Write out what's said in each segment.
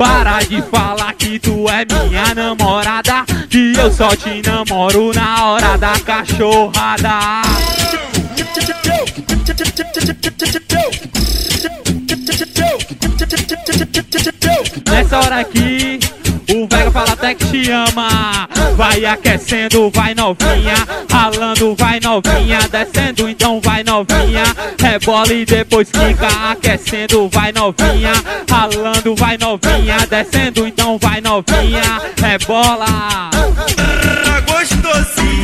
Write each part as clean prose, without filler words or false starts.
Para de falar que tu é minha namorada, que eu só te namoro na hora da cachorrada. Nessa hora aqui, o Vega fala até que te ama. Vai aquecendo, vai novinha, ralando, vai novinha, descendo, então vai novinha, rebola e depois quica. Aquecendo, vai novinha, ralando, vai novinha, descendo, então vai novinha, rebola. Gostosinho.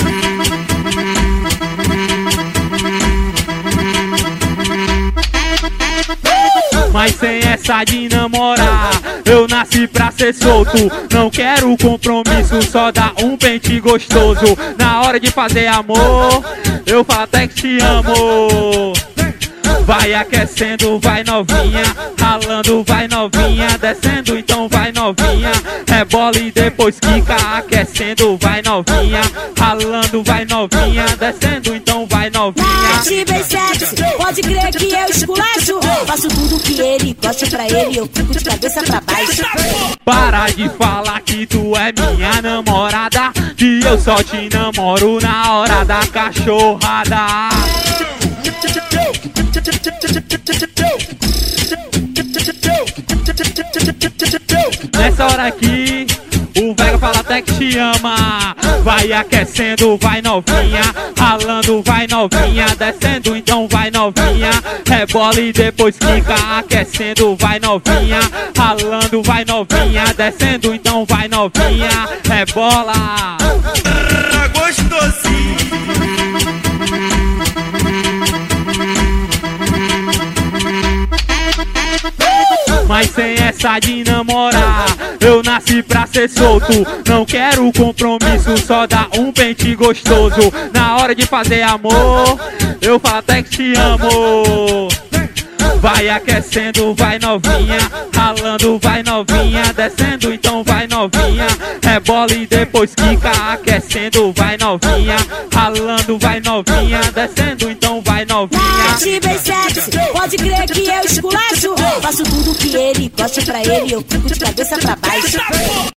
Mas sem essa de namorar, eu nasci pra ser solto. Não quero compromisso, só dá um pente gostoso. Na hora de fazer amor, eu falo até que te amo. Vai aquecendo, vai novinha, ralando, vai novinha, descendo, então vai novinha, rebola e depois quica. Aquecendo, vai novinha, ralando, vai novinha, descendo, então vai novinha. Mete bem sexy, pode crer que eu esculacho. Faço tudo que ele gosta, pra ele eu fico de cabeça pra baixo. Para de falar que tu é minha namorada, que eu só te namoro na hora da cachorrada. Nessa hora aqui, o Vega fala até que te ama. Vai aquecendo, vai novinha, ralando, vai novinha, descendo, então vai novinha, rebola e depois quica. Aquecendo, vai novinha, ralando, vai novinha, descendo, então vai novinha, rebola. Gostosinho. Mas sem essa de namorar, eu nasci pra ser solto. Não quero compromisso, só dá um pente gostoso. Na hora de fazer amor, eu falo até que te amo. Vai aquecendo, vai novinha, ralando, vai novinha, descendo, então vai novinha, rebola e depois quica. Aquecendo, vai novinha, ralando, vai novinha, descendo, então vai novinha. Mete bem sexy, pode crer que eu esculacho. Faço tudo que ele gosta, pra ele eu fico de cabeça pra baixo.